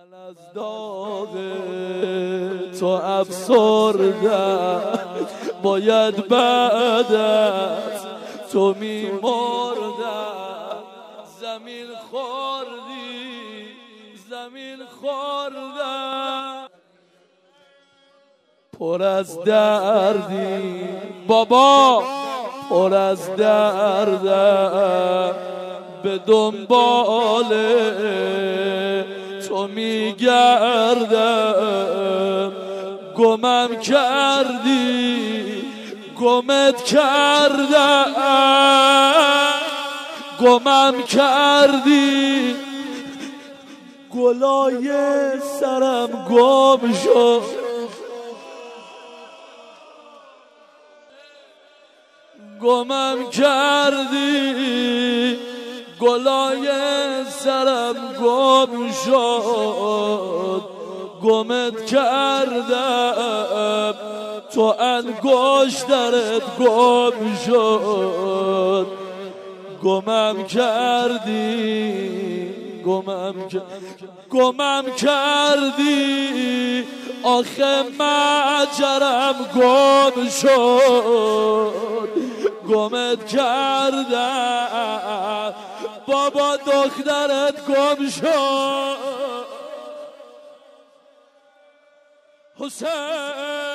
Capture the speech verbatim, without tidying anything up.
من از داغ تو افسردم، باید بعد از تو میمردم. زمین خوردی زمین خوردم، پر از دردی بابا، پر از دردم، به دنبال تو میگردم. گمم کردی گمت کردم، گمم کردی گلای سرم گم شد. گمم کردی گلای سرم گم شد. گمت کردم تو انگشترت گم شد. گمم کردی گمم گمم کردی، آخه مجرم گم شد. گمت کردم بابا، دخترت گم شد. حسین